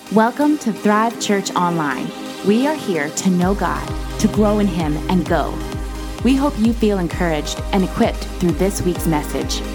Welcome to Thrive Church Online. We are here to know God, to grow in Him, and go. We hope you feel encouraged and equipped through this week's message. See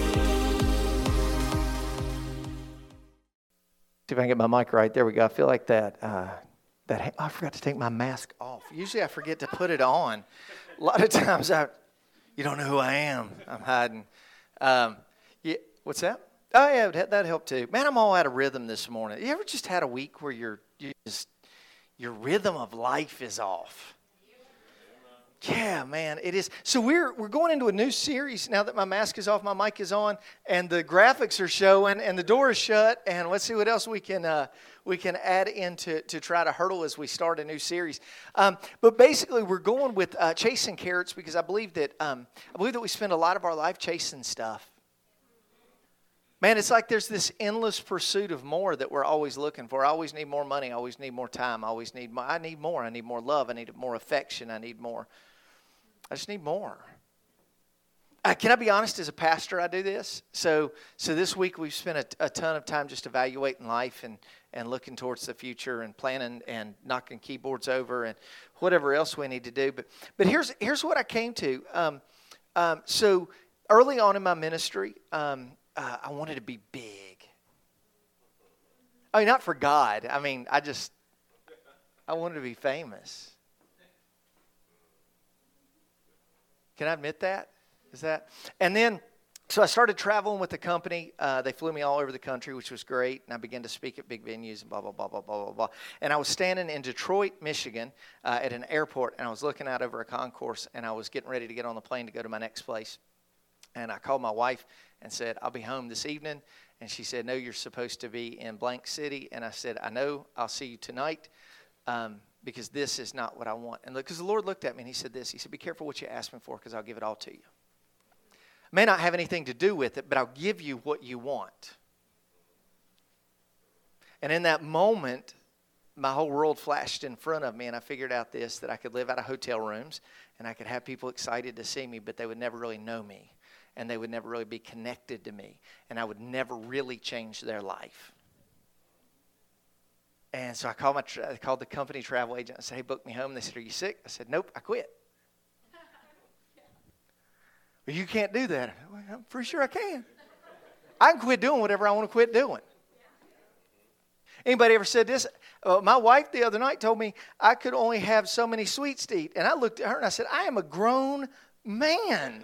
if I can get my mic right. There we go. I feel like that. I forgot to take my mask off. Usually I forget to put it on. A lot of times you don't know who I am. I'm hiding. Yeah, what's that? Oh yeah, that helped too. Man, I'm all out of rhythm this morning. You ever just had a week where your rhythm of life is off? Yeah, man, it is. So we're going into a new series now that my mask is off, my mic is on, and the graphics are showing, and the door is shut. And let's see what else we can add in to try to hurdle as we start a new series. But basically, we're going with chasing carrots because I believe that we spend a lot of our life chasing stuff. Man, it's like there's this endless pursuit of more that we're always looking for. I always need more money. I always need more time. I need more. I need more love. I need more affection. I need more. I just need more. Can I be honest? As a pastor, I do this. So this week we've spent a ton of time just evaluating life and looking towards the future and planning and knocking keyboards over and whatever else we need to do. But here's what I came to. So early on in my ministry, I wanted to be big. I mean, not for God. I mean, I wanted to be famous. Can I admit that? And then, so I started traveling with the company. They flew me all over the country, which was great. And I began to speak at big venues and blah, blah, blah, blah, blah, blah, blah. And I was standing in Detroit, Michigan at an airport, and I was looking out over a concourse, and I was getting ready to get on the plane to go to my next place. And I called my wife and said, I'll be home this evening. And she said, no, you're supposed to be in blank city. And I said, I know, I'll see you tonight because this is not what I want. And because the Lord looked at me and He said this. He said, be careful what you ask me for because I'll give it all to you. It may not have anything to do with it, but I'll give you what you want. And in that moment, my whole world flashed in front of me, and I figured out that I could live out of hotel rooms, and I could have people excited to see me, but they would never really know me. And they would never really be connected to me. And I would never really change their life. And so I called the company travel agent. I said, hey, book me home. They said, are you sick? I said, nope, I quit. Well, you can't do that. Well, I'm pretty sure I can. I can quit doing whatever I want to quit doing. Anybody ever said this? My wife the other night told me I could only have so many sweets to eat. And I looked at her and I said, I am a grown man.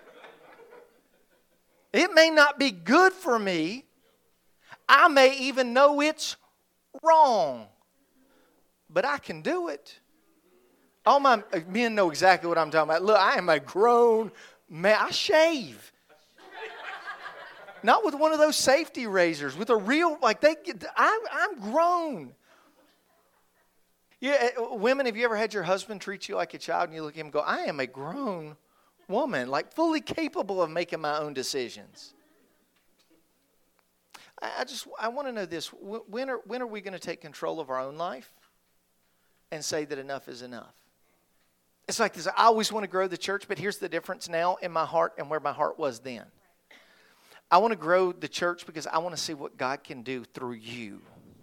It may not be good for me. I may even know it's wrong. But I can do it. All my men know exactly what I'm talking about. Look, I am a grown man. I shave. Not with one of those safety razors. With a real, I'm grown. Yeah, women, have you ever had your husband treat you like a child and you look at him and go, I am a grown woman, like fully capable of making my own decisions. I want to know this. When are we going to take control of our own life and say that enough is enough? It's like this. I always want to grow the church, but here's the difference now in my heart and where my heart was then. I want to grow the church because I want to see what God can do through you.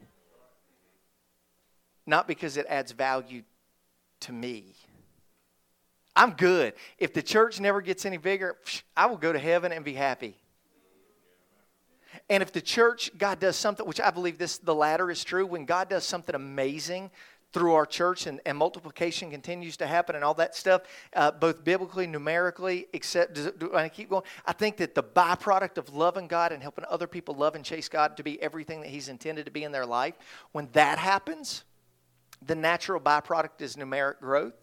Not because it adds value to me. I'm good. If the church never gets any bigger, I will go to heaven and be happy. And if the church, God does something, which I believe the latter is true, when God does something amazing through our church and multiplication continues to happen and all that stuff, both biblically, numerically, do I keep going? I think that the byproduct of loving God and helping other people love and chase God to be everything that He's intended to be in their life, when that happens, the natural byproduct is numeric growth.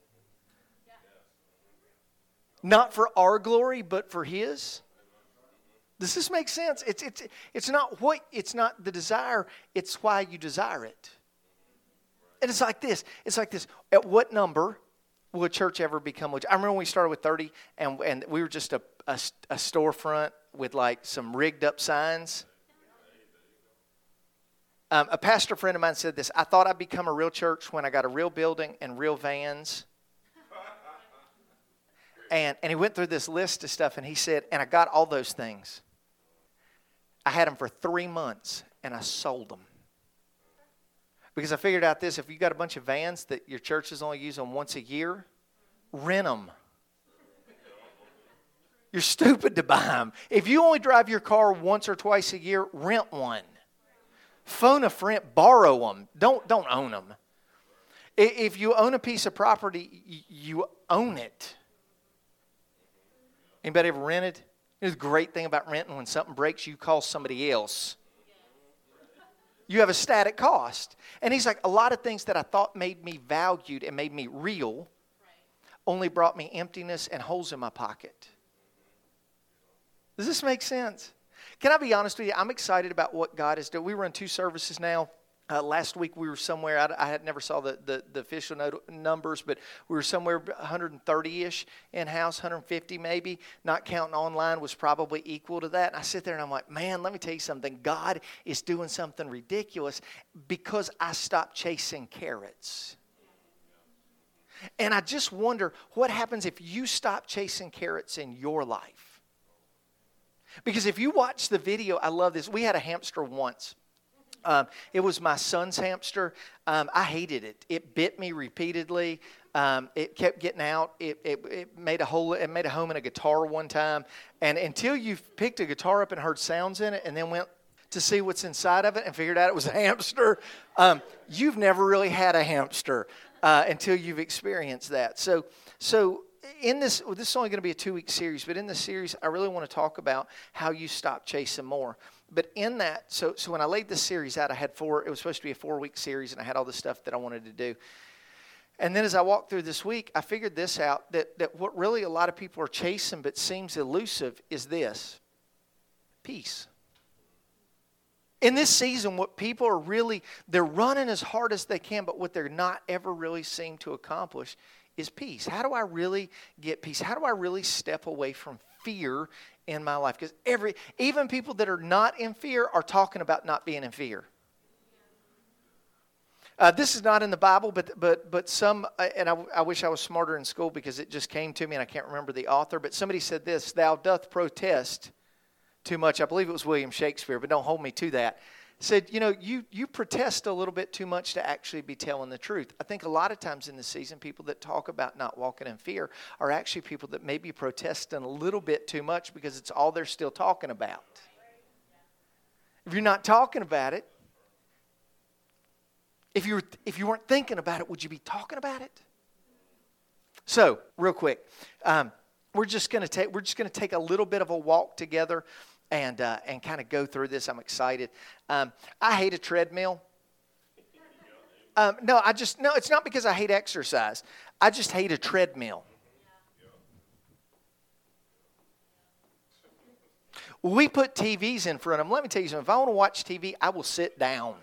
Not for our glory, but for His. Does this make sense? It's not the desire. It's why you desire it. And it's like this. At what number will a church ever become? I remember when we started with 30, and we were just a storefront with like some rigged up signs. A pastor friend of mine said this. I thought I'd become a real church when I got a real building and real vans. And he went through this list of stuff, and he said, and I got all those things. I had them for 3 months, and I sold them. Because I figured out this, if you got a bunch of vans that your church is only using once a year, rent them. You're stupid to buy them. If you only drive your car once or twice a year, rent one. Phone a friend, borrow them. Don't own them. If you own a piece of property, you own it. Anybody ever rented? The great thing about renting, when something breaks, you call somebody else. You have a static cost. And he's like, a lot of things that I thought made me valued and made me real only brought me emptiness and holes in my pocket. Does this make sense? Can I be honest with you? I'm excited about what God is doing. We run 2 services now. Last week we were somewhere, I had never saw the official numbers, but we were somewhere 130-ish in-house, 150 maybe. Not counting online was probably equal to that. And I sit there and I'm like, man, let me tell you something. God is doing something ridiculous because I stopped chasing carrots. And I just wonder what happens if you stop chasing carrots in your life. Because if you watch the video, I love this. We had a hamster once. It was my son's hamster. I hated it. It bit me repeatedly. It kept getting out. It made a hole. It made a home in a guitar one time. And until you've picked a guitar up and heard sounds in it, and then went to see what's inside of it and figured out it was a hamster, you've never really had a hamster until you've experienced that. So in this is only going to be a 2-week series, but in this series, I really want to talk about how you stop chasing more. But in that, so when I laid this series out, I had it was supposed to be a 4-week series, and I had all the stuff that I wanted to do. And then as I walked through this week, I figured this out, that what really a lot of people are chasing but seems elusive is this: peace. In this season, what people are really, they're running as hard as they can, but what they're not ever really seem to accomplish is peace. How do I really get peace? How do I really step away from fear in my life? Because even people that are not in fear are talking about not being in fear. This is not in the Bible, but some, and I wish I was smarter in school because it just came to me and I can't remember the author, but somebody said this: thou doth protest too much. I believe it was William Shakespeare, but don't hold me to that. Said, you protest a little bit too much to actually be telling the truth. I think a lot of times in this season, people that talk about not walking in fear are actually people that may be protesting a little bit too much because it's all they're still talking about. If you're not talking about it, if you weren't thinking about it, would you be talking about it? So, real quick, we're just going to take a little bit of a walk together and kind of go through this. I'm excited. I hate a treadmill. No, it's not because I hate exercise. I just hate a treadmill. We put TVs in front of them. Let me tell you something. If I want to watch TV, I will sit down.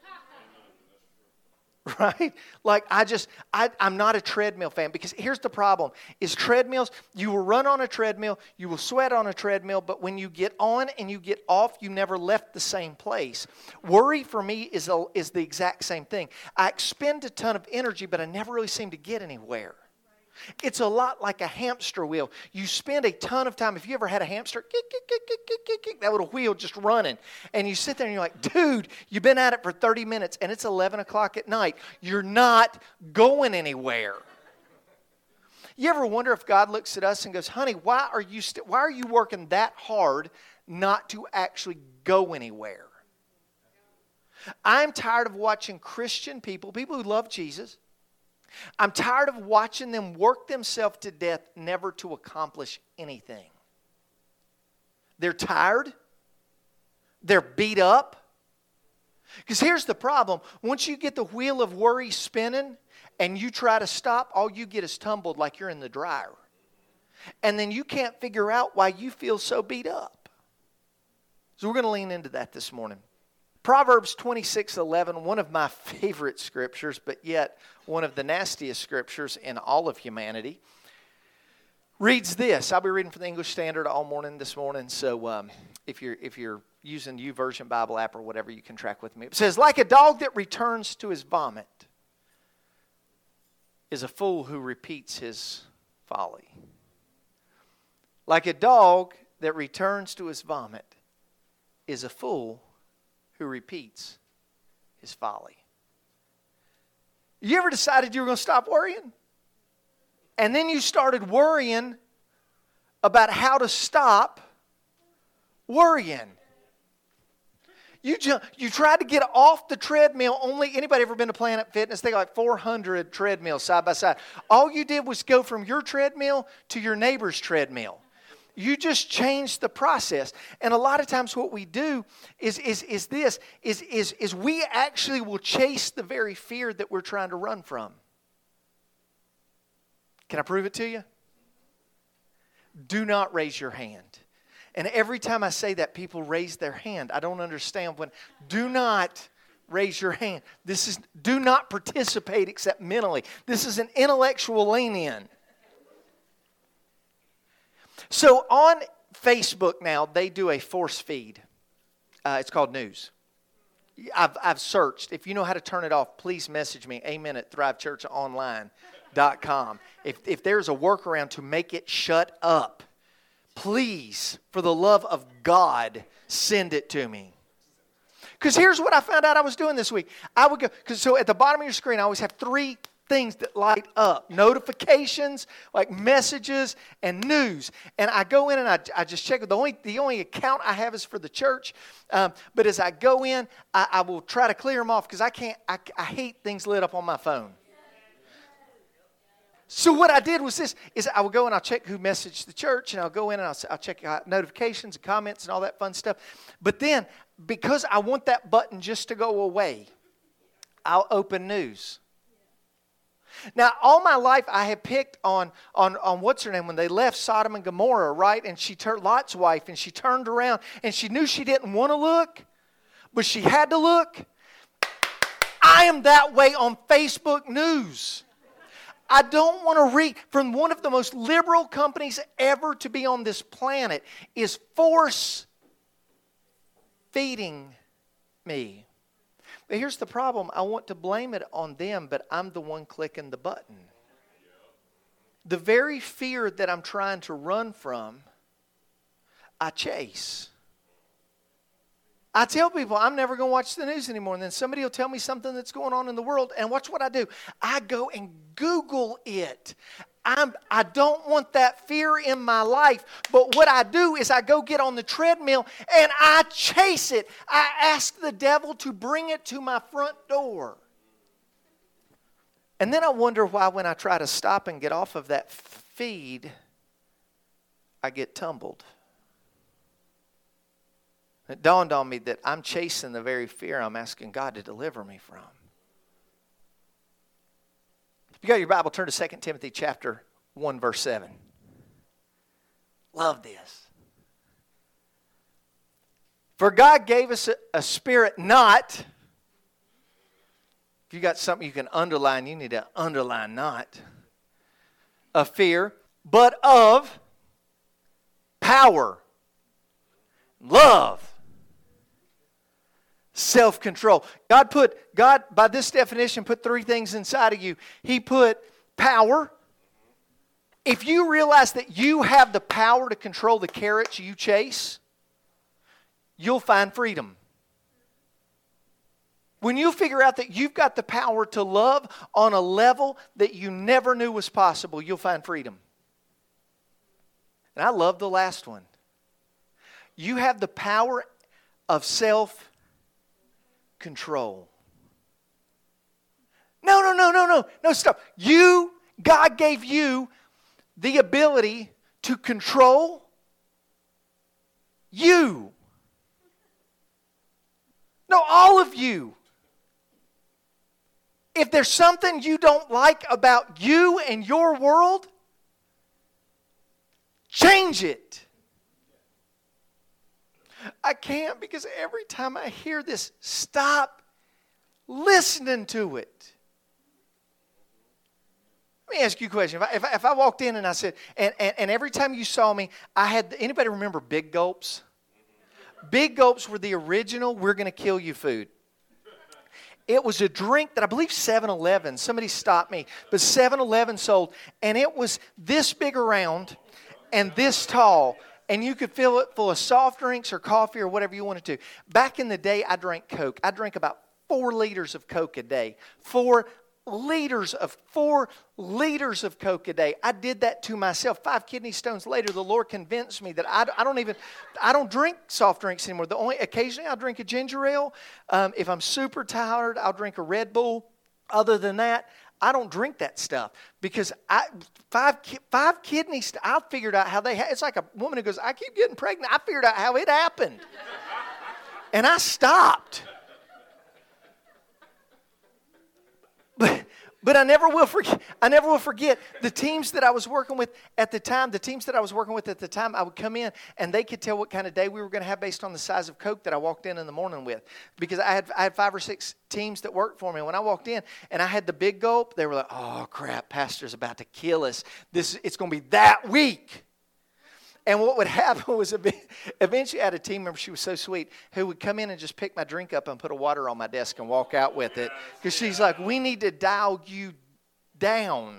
Right? Like I'm not a treadmill fan, because here's the problem is treadmills, you will run on a treadmill, you will sweat on a treadmill, but when you get on and you get off, you never left the same place. Worry for me is the exact same thing. I expend a ton of energy, but I never really seem to get anywhere. It's a lot like a hamster wheel. You spend a ton of time. If you ever had a hamster, that little wheel just running. And you sit there and you're like, dude, you've been at it for 30 minutes and it's 11 o'clock at night. You're not going anywhere. You ever wonder if God looks at us and goes, honey, why are you working that hard not to actually go anywhere? I'm tired of watching Christian people who love Jesus. I'm tired of watching them work themselves to death never to accomplish anything. They're tired. They're beat up. Because here's the problem. Once you get the wheel of worry spinning and you try to stop, all you get is tumbled like you're in the dryer. And then you can't figure out why you feel so beat up. So we're going to lean into that this morning. Proverbs 26:11, one of my favorite scriptures, but yet one of the nastiest scriptures in all of humanity, reads this. I'll be reading from the English Standard all morning this morning, so if you're using YouVersion Bible app or whatever, you can track with me. It says, like a dog that returns to his vomit is a fool who repeats his folly. Like a dog that returns to his vomit is a fool who repeats his folly. You ever decided you were going to stop worrying? And then you started worrying about how to stop worrying. You tried to get off the treadmill. Anybody ever been to Planet Fitness? They got like 400 treadmills side by side. All you did was go from your treadmill to your neighbor's treadmill. You just changed the process. And a lot of times what we do is we actually will chase the very fear that we're trying to run from. Can I prove it to you? Do not raise your hand. And every time I say that, people raise their hand. I don't understand when. Do not raise your hand. Do not participate except mentally. This is an intellectual lean-in. So on Facebook now, they do a force feed. It's called News. I've searched. If you know how to turn it off, please message me. amen@thrivechurchonline.com. If there's a workaround to make it shut up, please, for the love of God, send it to me. Because here's what I found out I was doing this week. I would go, so at the bottom of your screen, I always have 3 things that light up. Notifications, like messages, and news. And I go in and I just check. The only account I have is for the church. But as I go in, I will try to clear them off because I hate things lit up on my phone. So what I did was this, is I will go and I'll check who messaged the church, and I'll go in and I'll check notifications and comments and all that fun stuff. But then, because I want that button just to go away, I'll open news. Now, all my life I have picked on what's her name, when they left Sodom and Gomorrah, right? And she turned Lot's wife, and she turned around, and she knew she didn't want to look, but she had to look. I am that way on Facebook news. I don't want to read from one of the most liberal companies ever to be on this planet is force feeding me. But here's the problem. I want to blame it on them, but I'm the one clicking the button. The very fear that I'm trying to run from, I chase. I tell people I'm never going to watch the news anymore, and then somebody will tell me something that's going on in the world, and watch what I do. I go and Google it. I don't want that fear in my life, but what I do is I go get on the treadmill and I chase it. I ask the devil to bring it to my front door. And then I wonder why when I try to stop and get off of that feed, I get tumbled. It dawned on me that I'm chasing the very fear I'm asking God to deliver me from. If you got your Bible, turn to 2 Timothy chapter 1, verse 7. Love this. For God gave us a spirit not. If you got something you can underline, you need to underline not. Of fear, but of power, love, self-control. God, by this definition, put 3 things inside of you. He put power. If you realize that you have the power to control the carrots you chase, you'll find freedom. When you figure out that you've got the power to love on a level that you never knew was possible, you'll find freedom. And I love the last one. You have the power of self-control. No, stop. God gave you the ability to control you. No, all of you. If there's something you don't like about you and your world, change it. I can't, because every time I hear this, stop listening to it. Let me ask you a question. If I walked in and I said, and every time you saw me, I had, anybody remember Big Gulps? Big Gulps were the original "we're going to kill you" food. It was a drink that I believe 7-Eleven, somebody stopped me, but 7-Eleven sold, and it was this big around and this tall, and you could fill it full of soft drinks or coffee or whatever you wanted to. Back in the day, I drank Coke. I drank about 4 liters of Coke a day. 4 4 liters of Coke a day. I did that to myself. 5 kidney stones later, the Lord convinced me that I don't drink soft drinks anymore. Occasionally I'll drink a ginger ale. If I'm super tired, I'll drink a Red Bull. Other than that, I don't drink that stuff because five kidneys. I figured out how it's like a woman who goes, I keep getting pregnant. I figured out how it happened, and I stopped. But I never will forget the teams that I was working with at the time. I would come in and they could tell what kind of day we were going to have based on the size of Coke that I walked in the morning with. Because I had 5 or 6 teams that worked for me. When I walked in and I had the big gulp, they were like, "Oh crap, Pastor's about to kill us. It's going to be that week." And what would happen was eventually I had a team member, she was so sweet, who would come in and just pick my drink up and put a water on my desk and walk out with it. Because she's like, "We need to dial you down."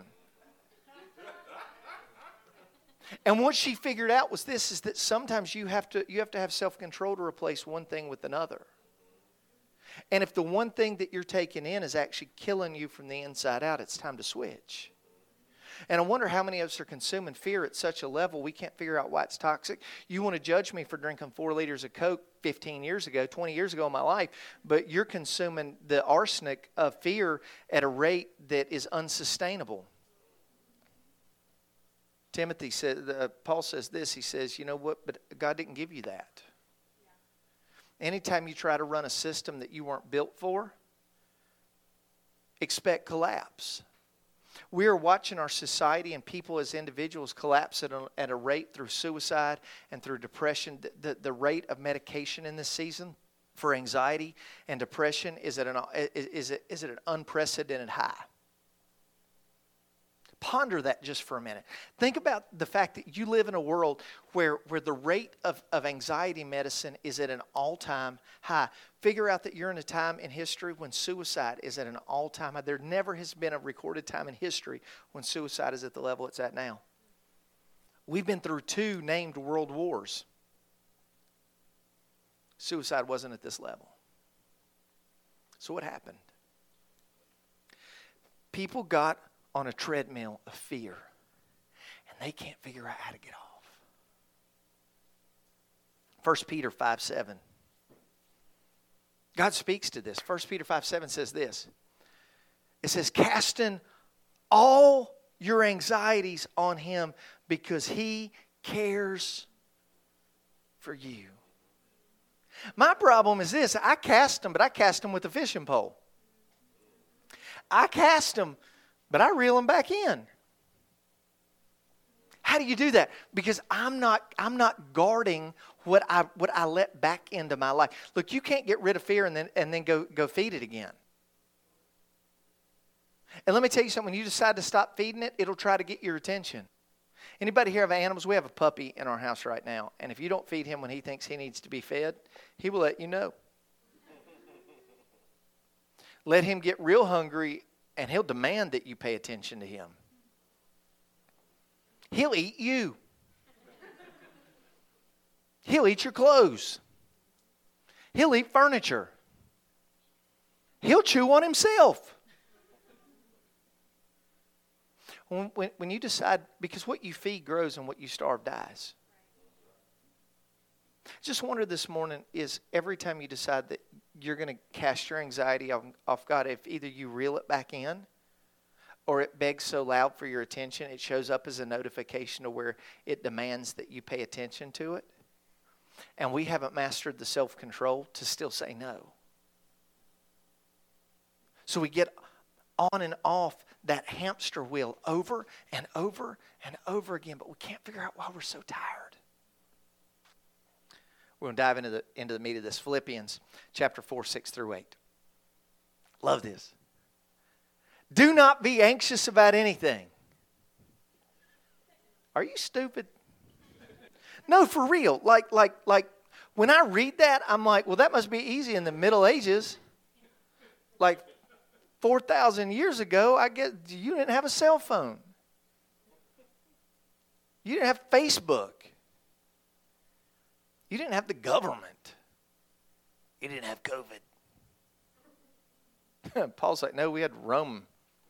And what she figured out was this, is that sometimes you have to have self-control to replace one thing with another. And if the one thing that you're taking in is actually killing you from the inside out, it's time to switch. And I wonder how many of us are consuming fear at such a level we can't figure out why it's toxic. You want to judge me for drinking 4 liters of Coke 15 years ago, 20 years ago in my life, but you're consuming the arsenic of fear at a rate that is unsustainable. Timothy said, Paul says this, he says, "You know what, but God didn't give you that." Anytime you try to run a system that you weren't built for, expect collapse. We are watching our society and people as individuals collapse at a rate through suicide and through depression. The rate of medication in this season for anxiety and depression is at an unprecedented high. Ponder that just for a minute. Think about the fact that you live in a world where the rate of anxiety medicine is at an all-time high. Figure out that you're in a time in history when suicide is at an all-time high. There never has been a recorded time in history when suicide is at the level it's at now. We've been through 2 named world wars. Suicide wasn't at this level. So what happened? People got on a treadmill of fear, and they can't figure out how to get off. 1 Peter 5:7. God speaks to this. 1 Peter 5:7 says this. It says, "Casting all your anxieties on Him because He cares for you." My problem is this. I cast them, but I cast them with a fishing pole. I cast them, but I reel them back in. How do you do that? Because I'm not guarding what I let back into my life. Look, you can't get rid of fear and then go feed it again. And let me tell you something, when you decide to stop feeding it, it'll try to get your attention. Anybody here have animals? We have a puppy in our house right now, and if you don't feed him when he thinks he needs to be fed, he will let you know. Let him get real hungry, and he'll demand that you pay attention to him. He'll eat you. He'll eat your clothes. He'll eat furniture. He'll chew on himself. When you decide, because what you feed grows and what you starve dies. Just wonder this morning is every time you decide that you're going to cast your anxiety off God, if either you reel it back in or it begs so loud for your attention, it shows up as a notification to where it demands that you pay attention to it. And we haven't mastered the self-control to still say no. So we get on and off that hamster wheel over and over and over again, but we can't figure out why we're so tired. We're going to dive into the meat of this. Philippians chapter 4, 6 through 8. Love this. Do not be anxious about anything. Are you stupid? No, for real. Like when I read that, I'm like, well, that must be easy in the Middle Ages. Like 4,000 years ago, I guess you didn't have a cell phone. You didn't have Facebook. You didn't have the government. You didn't have COVID. Paul's like, no, we had Rome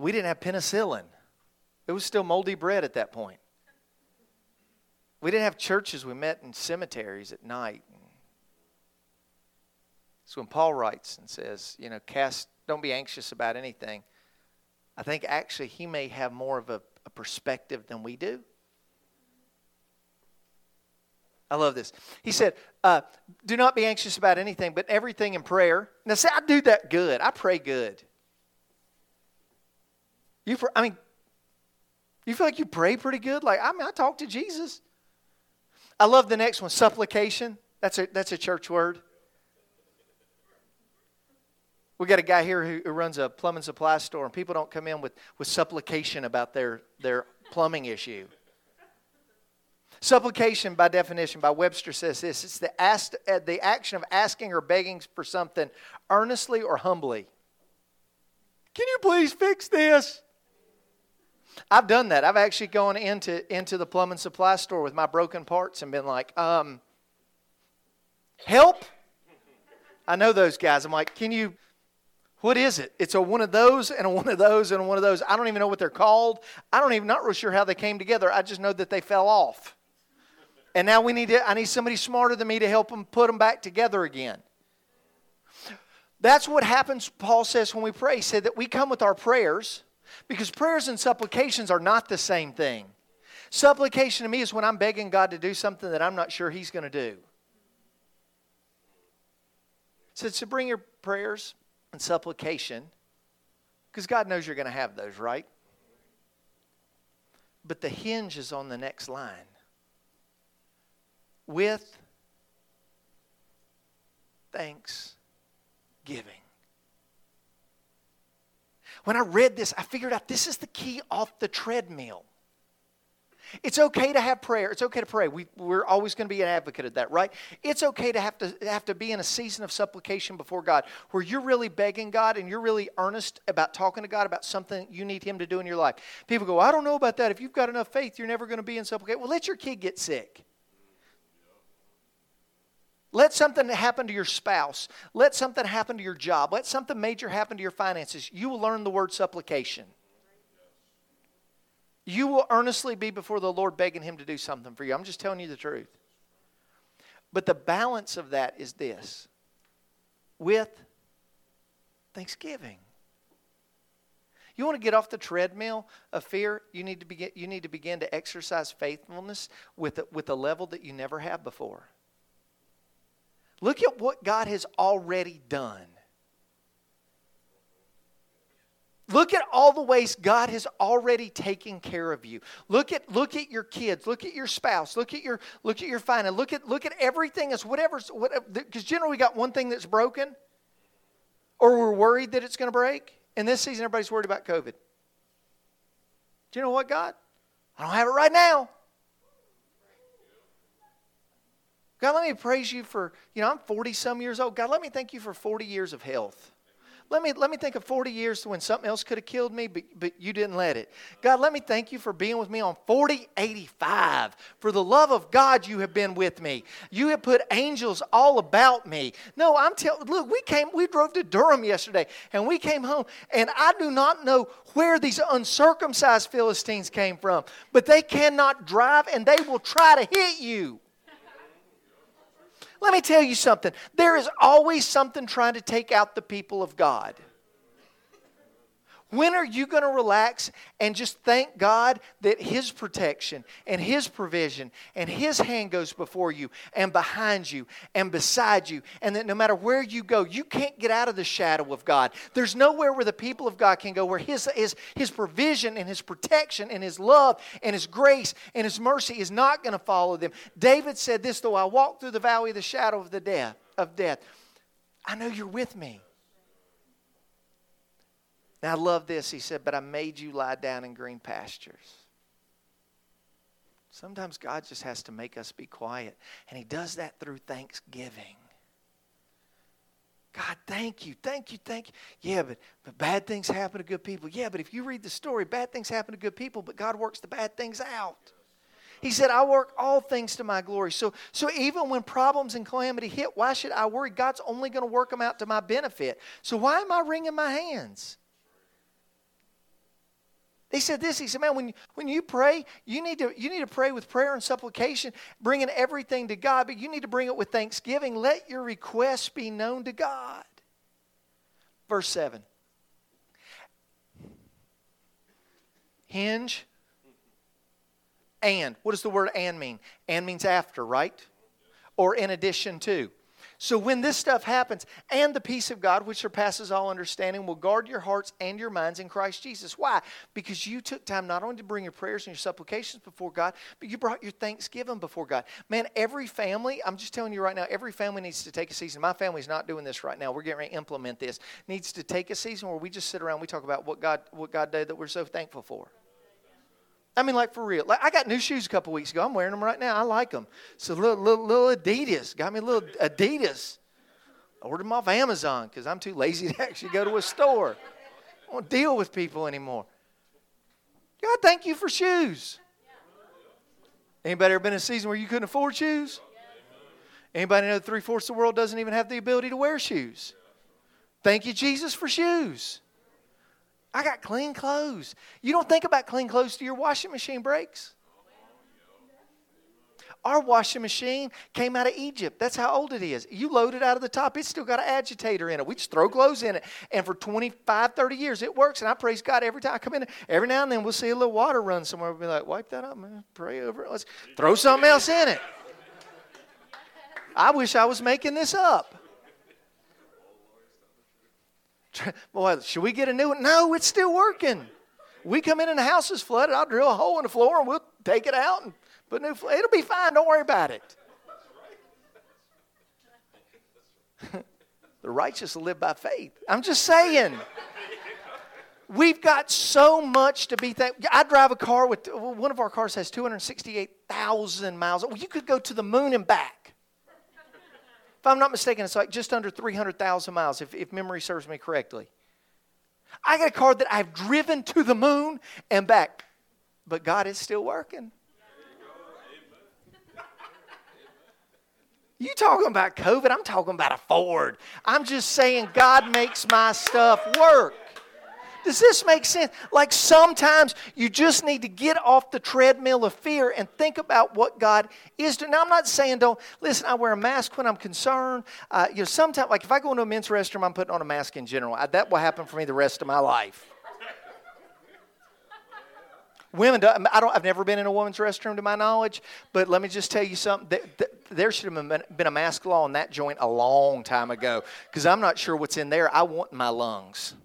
We didn't have penicillin. It was still moldy bread at that point. We didn't have churches. We met in cemeteries at night. So when Paul writes and says, don't be anxious about anything, I think actually he may have more of a perspective than we do. I love this. He said, do not be anxious about anything, but everything in prayer. Now, see, I do that good. I pray good. You feel like you pray pretty good? I talk to Jesus. I love the next one, supplication. That's a church word. We got a guy here who runs a plumbing supply store, and people don't come in with supplication about their plumbing issue. Supplication, by definition, by Webster says this: it's the action of asking or begging for something earnestly or humbly. Can you please fix this? I've done that. I've actually gone into the plumbing supply store with my broken parts and been like, help? I know those guys. I'm like, what is it? It's a one of those and a one of those and a one of those. I don't even know what they're called. Not really sure how they came together. I just know that they fell off. And now I need somebody smarter than me to help them put them back together again. That's what happens, Paul says, when we pray. He said that we come with our prayers, because prayers and supplications are not the same thing. Supplication to me is when I'm begging God to do something that I'm not sure He's going to do. So bring your prayers and supplication, because God knows you're going to have those, right? But the hinge is on the next line. With thanksgiving. When I read this, I figured out this is the key off the treadmill. It's okay to have prayer. It's okay to pray. We're always going to be an advocate of that, right? It's okay to have to be in a season of supplication before God where you're really begging God and you're really earnest about talking to God about something you need Him to do in your life. People go, I don't know about that. If you've got enough faith, you're never going to be in supplication. Well, let your kid get sick. Let something happen to your spouse. Let something happen to your job. Let something major happen to your finances. You will learn the word supplication. You will earnestly be before the Lord begging Him to do something for you. I'm just telling you the truth. But the balance of that is this. With thanksgiving. You want to get off the treadmill of fear? You need to begin to exercise faithfulness with a level that you never have before. Look at what God has already done. Look at all the ways God has already taken care of you. Look at your kids. Look at your spouse. Look at your finance. Look at everything as whatever. Because generally we got one thing that's broken, or we're worried that it's going to break. And this season everybody's worried about COVID. Do you know what, God? I don't have it right now. God, let me praise you for, I'm 40-some years old. God, let me thank you for 40 years of health. Let me think of 40 years when something else could have killed me, but you didn't let it. God, let me thank you for being with me on 4085. For the love of God, you have been with me. You have put angels all about me. No, look, we drove to Durham yesterday, and we came home, and I do not know where these uncircumcised Philistines came from, but they cannot drive, and they will try to hit you. Let me tell you something. There is always something trying to take out the people of God. When are you going to relax and just thank God that His protection and His provision and His hand goes before you and behind you and beside you, and that no matter where you go, you can't get out of the shadow of God. There's nowhere where the people of God can go where His provision and His protection and His love and His grace and His mercy is not going to follow them. David said this, though I walk through the valley of the shadow of death, I know you're with me. Now I love this. He said, but I made you lie down in green pastures. Sometimes God just has to make us be quiet. And He does that through thanksgiving. God, thank you. Yeah, but bad things happen to good people. Yeah, but if you read the story, bad things happen to good people, but God works the bad things out. He said, I work all things to my glory. So even when problems and calamity hit, why should I worry? God's only going to work them out to my benefit. So why am I wringing my hands? He said this. He said, man, when you pray, you need to pray with prayer and supplication, bringing everything to God, but you need to bring it with thanksgiving. Let your requests be known to God. Verse 7. Hinge. And. What does the word and mean? And means after, right? Or in addition to. So when this stuff happens, and the peace of God, which surpasses all understanding, will guard your hearts and your minds in Christ Jesus. Why? Because you took time not only to bring your prayers and your supplications before God, but you brought your thanksgiving before God. Man, every family, I'm just telling you right now, every family needs to take a season. My family's not doing this right now. We're getting ready to implement this. Needs to take a season where we just sit around and we talk about what God did that we're so thankful for. I mean, like, for real. Like, I got new shoes a couple weeks ago. I'm wearing them right now. I like them. It's a little Adidas. Got me a little Adidas. I ordered them off Amazon because I'm too lazy to actually go to a store. I don't want to deal with people anymore. God, thank you for shoes. Anybody ever been in a season where you couldn't afford shoes? Anybody know that 3/4 of the world doesn't even have the ability to wear shoes? Thank you, Jesus, for shoes. I got clean clothes. You don't think about clean clothes till your washing machine breaks. Our washing machine came out of Egypt. That's how old it is. You load it out of the top. It's still got an agitator in it. We just throw clothes in it. And for 25, 30 years, it works. And I praise God every time I come in. Every now and then, we'll see a little water run somewhere. We'll be like, wipe that up, man. Pray over it. Let's throw something else in it. I wish I was making this up. Boy, should we get a new one? No, it's still working. We come in and the house is flooded. I'll drill a hole in the floor and we'll take it out and put new floor. It'll be fine. Don't worry about it. The righteous will live by faith. I'm just saying. We've got so much to be thankful. I drive a car with, one of our cars has 268,000 miles. Well, you could go to the moon and back. If I'm not mistaken, it's like just under 300,000 miles, if memory serves me correctly. I got a car that I've driven to the moon and back. But God is still working. You talking about COVID? I'm talking about a Ford. I'm just saying God makes my stuff work. Does this make sense? Like sometimes you just need to get off the treadmill of fear and think about what God is doing. Now, I'm not saying don't, listen, I wear a mask when I'm concerned. Sometimes, like if I go into a men's restroom, I'm putting on a mask in general. That will happen for me the rest of my life. Women, I've never been in a woman's restroom to my knowledge, but let me just tell you something. There should have been a mask law in that joint a long time ago because I'm not sure what's in there. I want my lungs.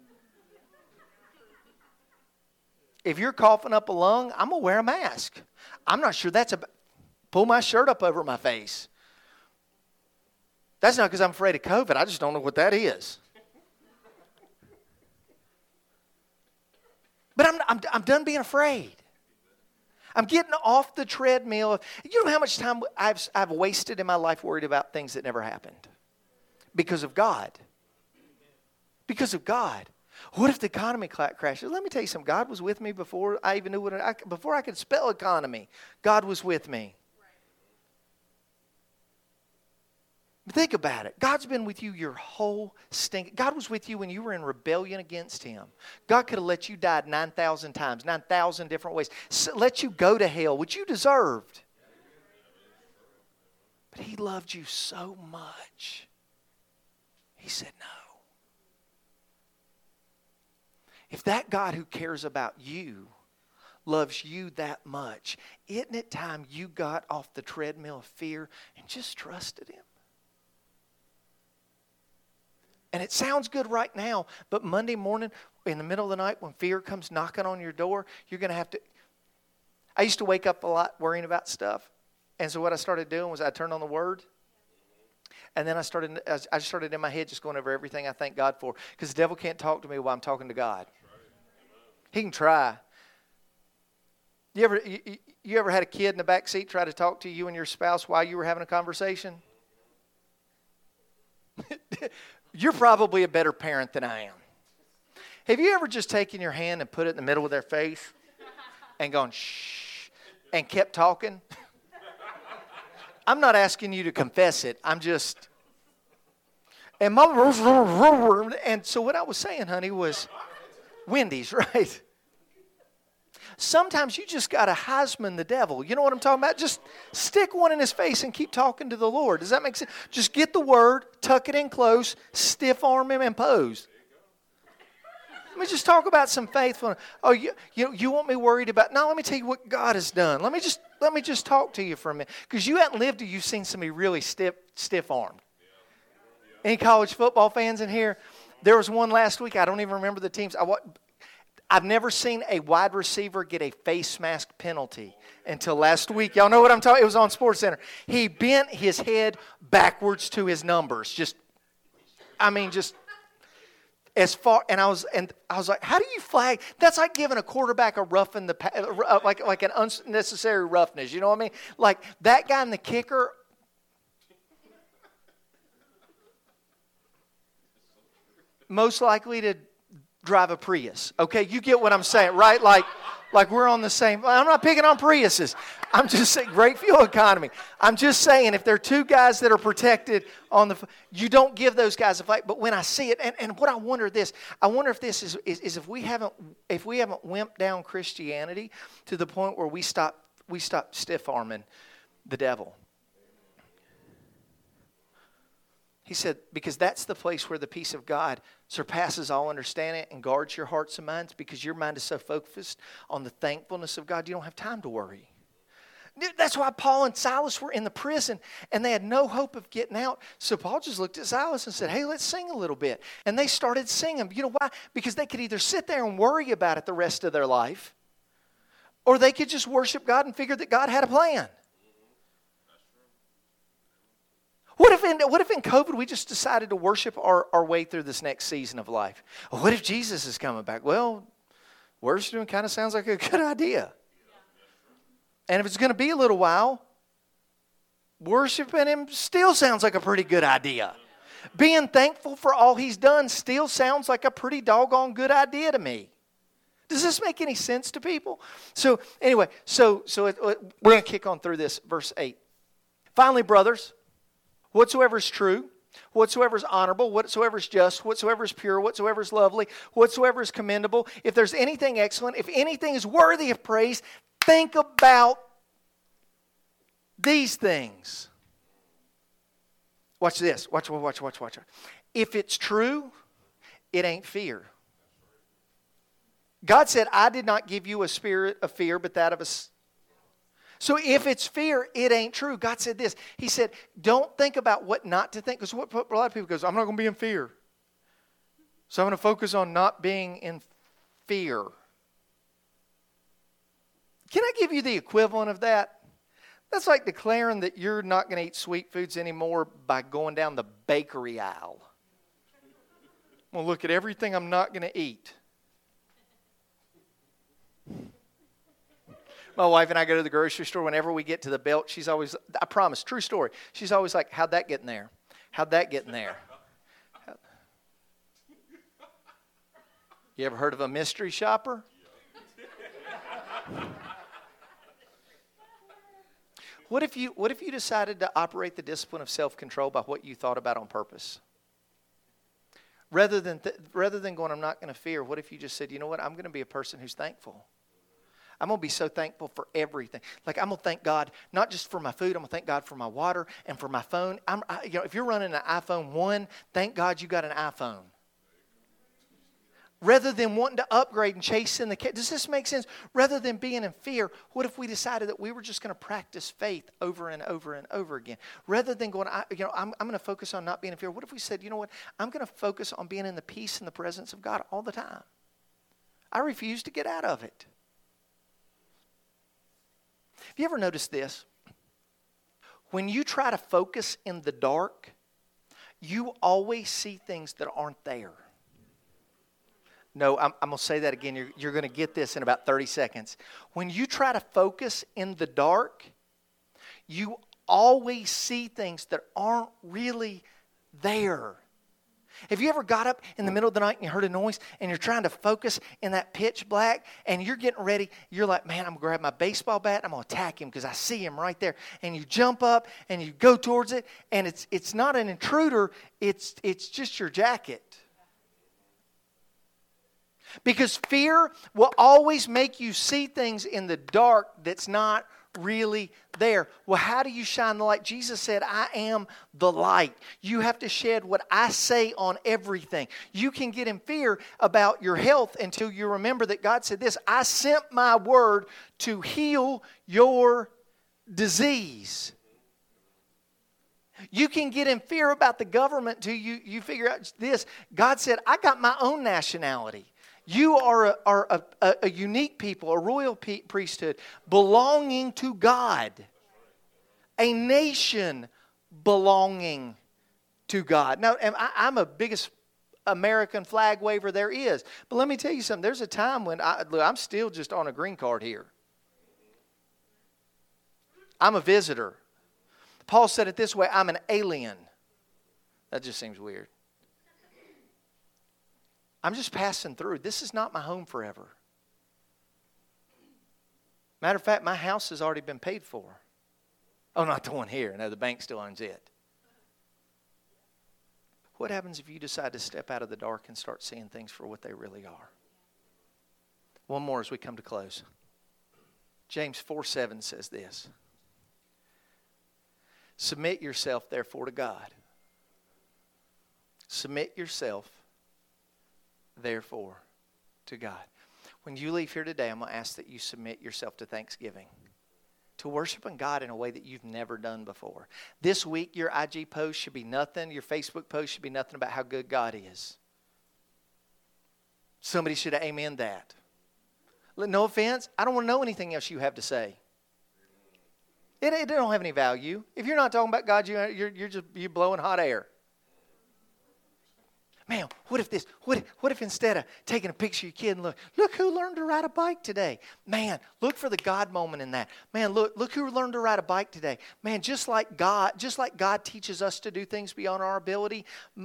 If you're coughing up a lung, I'm going to wear a mask. I'm not sure pull my shirt up over my face. That's not because I'm afraid of COVID. I just don't know what that is. But I'm done being afraid. I'm getting off the treadmill. You know how much time I've wasted in my life worried about things that never happened? Because of God. Because of God. What if the economy crashes? Let me tell you something. God was with me before I even knew before I could spell economy. God was with me. But think about it. God's been with you your whole stink. God was with you when you were in rebellion against Him. God could have let you die 9,000 times, 9,000 different ways. Let you go to hell, which you deserved. But He loved you so much. He said no. If that God who cares about you loves you that much, isn't it time you got off the treadmill of fear and just trusted Him? And it sounds good right now, but Monday morning, in the middle of the night, when fear comes knocking on your door, you're going to have to... I used to wake up a lot worrying about stuff. And so what I started doing was I turned on the Word. And then I started in my head just going over everything I thank God for. Because the devil can't talk to me while I'm talking to God. He can try. You ever had a kid in the back seat try to talk to you and your spouse while you were having a conversation? You're probably a better parent than I am. Have you ever just taken your hand and put it in the middle of their face and gone shh and kept talking? I'm not asking you to confess it. I'm just... And so what I was saying, honey, was Wendy's, right? Sometimes you just got to Heisman the devil. You know what I'm talking about? Just stick one in his face and keep talking to the Lord. Does that make sense? Just get the word, tuck it in close, stiff arm him, and pose. Let me just talk about some faithfulness. Oh, you want me worried about? No, let me tell you what God has done. Let me just talk to you for a minute, because you haven't lived till you've seen somebody really stiff armed. Any college football fans in here? There was one last week. I don't even remember the teams. I've never seen a wide receiver get a face mask penalty until last week. Y'all know what I'm talking? It was on SportsCenter. He bent his head backwards to his numbers. Just as far. And I was like, how do you flag? That's like giving a quarterback a rough in the like an unnecessary roughness. You know what I mean? Like that guy and the kicker. Most likely to drive a Prius. Okay, you get what I'm saying, right? Like we're on the same. I'm not picking on Priuses. I'm just saying great fuel economy. I'm just saying if there are two guys that are protected you don't give those guys a fight. But when I see it, and what I wonder if this is if we haven't wimped down Christianity to the point where we stop stiff arming the devil. He said, because that's the place where the peace of God surpasses all understanding and guards your hearts and minds, because your mind is so focused on the thankfulness of God, you don't have time to worry. That's why Paul and Silas were in the prison, and they had no hope of getting out. So Paul just looked at Silas and said, hey, let's sing a little bit. And they started singing. You know why? Because they could either sit there and worry about it the rest of their life, or they could just worship God and figure that God had a plan. What if in COVID we just decided to worship our way through this next season of life? Well, what if Jesus is coming back? Well, worshiping kind of sounds like a good idea. And if it's going to be a little while, worshiping Him still sounds like a pretty good idea. Being thankful for all He's done still sounds like a pretty doggone good idea to me. Does this make any sense to people? So anyway, we're going to kick on through this, verse 8. Finally, brothers, whatsoever is true, whatsoever is honorable, whatsoever is just, whatsoever is pure, whatsoever is lovely, whatsoever is commendable, if there's anything excellent, if anything is worthy of praise, think about these things. Watch this. Watch. If it's true, it ain't fear. God said, I did not give you a spirit of fear, but that of a... So if it's fear, it ain't true. God said this. He said, don't think about what not to think. Because what a lot of people goes, I'm not going to be in fear. So I'm going to focus on not being in fear. Can I give you the equivalent of that? That's like declaring that you're not going to eat sweet foods anymore by going down the bakery aisle. I'm going to look at everything I'm not going to eat. My wife and I go to the grocery store. Whenever we get to the belt, she's always, I promise, true story. She's always like, how'd that get in there? How'd that get in there? You ever heard of a mystery shopper? What if you decided to operate the discipline of self-control by what you thought about on purpose? Rather than going, I'm not going to fear, what if you just said, you know what, I'm going to be a person who's thankful. I'm going to be so thankful for everything. Like, I'm going to thank God, not just for my food, I'm going to thank God for my water and for my phone. If you're running an iPhone 1, thank God you got an iPhone. Rather than wanting to upgrade and chase in the... Does this make sense? Rather than being in fear, what if we decided that we were just going to practice faith over and over and over again? Rather than going, I'm going to focus on not being in fear. What if we said, you know what? I'm going to focus on being in the peace and the presence of God all the time. I refuse to get out of it. Have you ever noticed this? When you try to focus in the dark, you always see things that aren't there. No, I'm going to say that again. You're going to get this in about 30 seconds. When you try to focus in the dark, you always see things that aren't really there. Have you ever got up in the middle of the night and you heard a noise and you're trying to focus in that pitch black and you're getting ready? You're like, man, I'm going to grab my baseball bat and I'm going to attack him because I see him right there. And you jump up and you go towards it, and it's not an intruder. It's just your jacket. Because fear will always make you see things in the dark that's not really there. Well, how do you shine the light? Jesus said, I am the light. You have to shed what I say on everything. You can get in fear about your health until you remember that God said this, I sent my word to heal your disease. You can get in fear about the government till you figure out this. God said, I got my own nationality. You are a unique people, a royal priesthood, belonging to God. A nation belonging to God. Now, I'm the biggest American flag waver there is. But let me tell you something. There's a time when I'm still just on a green card here. I'm a visitor. Paul said it this way, I'm an alien. That just seems weird. I'm just passing through. This is not my home forever. Matter of fact, my house has already been paid for. Oh, not the one here. No, the bank still owns it. What happens if you decide to step out of the dark and start seeing things for what they really are? One more as we come to close. James 4:7 says this. Submit yourself, therefore, to God. Submit yourself, therefore, to God. When you leave here today, I'm going to ask that you submit yourself to thanksgiving, to worshiping God in a way that you've never done before. This week, your IG post should be nothing. Your Facebook post should be nothing about how good God is. Somebody should amen that. No offense, I don't want to know anything else you have to say. It don't have any value. If you're not talking about God, you're blowing hot air. Man, what if instead of taking a picture of your kid and look who learned to ride a bike today? Man, look for the God moment in that. Man, look who learned to ride a bike today. Man, just like God teaches us to do things beyond our ability.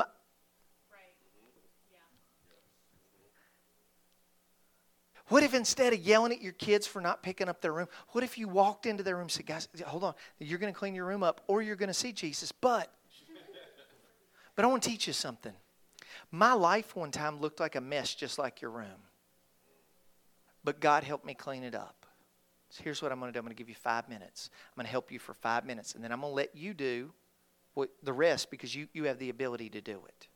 What if instead of yelling at your kids for not picking up their room, what if you walked into their room and said, guys, hold on, you're going to clean your room up or you're going to see Jesus, but I want to teach you something. My life one time looked like a mess just like your room. But God helped me clean it up. So here's what I'm going to do. I'm going to give you 5 minutes. I'm going to help you for 5 minutes. And then I'm going to let you do the rest because you have the ability to do it.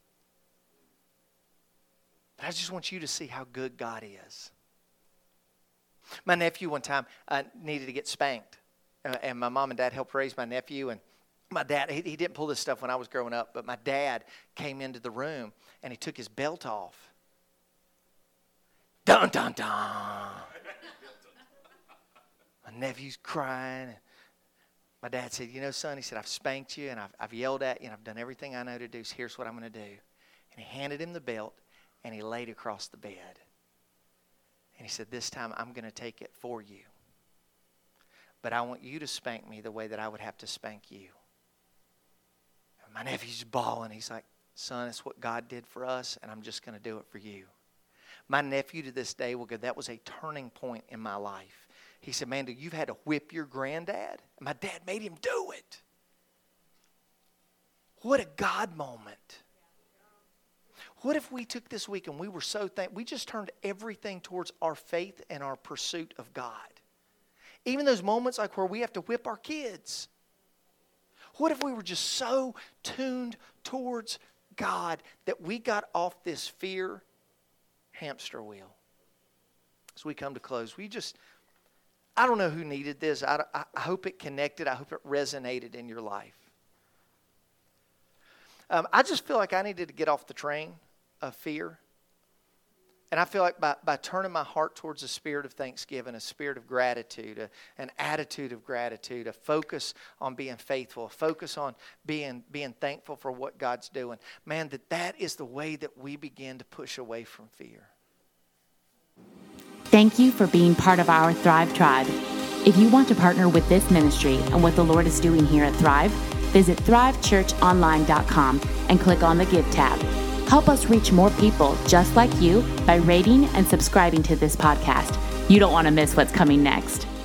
But I just want you to see how good God is. My nephew one time needed to get spanked. And my mom and dad helped raise my nephew. And my dad, he didn't pull this stuff when I was growing up, but my dad came into the room and he took his belt off. Dun, dun, dun. My nephew's crying. My dad said, you know, son, he said, I've spanked you and I've yelled at you and I've done everything I know to do. So here's what I'm going to do. And he handed him the belt and he laid across the bed. And he said, this time I'm going to take it for you. But I want you to spank me the way that I would have to spank you. And my nephew's bawling. He's like, son, it's what God did for us, and I'm just going to do it for you. My nephew to this day will go, that was a turning point in my life. He said, Amanda, you've had to whip your granddad? And my dad made him do it. What a God moment. What if we took this week and we were so thankful, we just turned everything towards our faith and our pursuit of God? Even those moments like where we have to whip our kids. What if we were just so tuned towards God that we got off this fear hamster wheel? As we come to close, I don't know who needed this. I hope it connected. I hope it resonated in your life. I just feel like I needed to get off the train of fear. And I feel like by turning my heart towards a spirit of thanksgiving, a spirit of gratitude, an attitude of gratitude, a focus on being faithful, a focus on being thankful for what God's doing, man, that is the way that we begin to push away from fear. Thank you for being part of our Thrive Tribe. If you want to partner with this ministry and what the Lord is doing here at Thrive, visit thrivechurchonline.com and click on the Give tab. Help us reach more people just like you by rating and subscribing to this podcast. You don't want to miss what's coming next.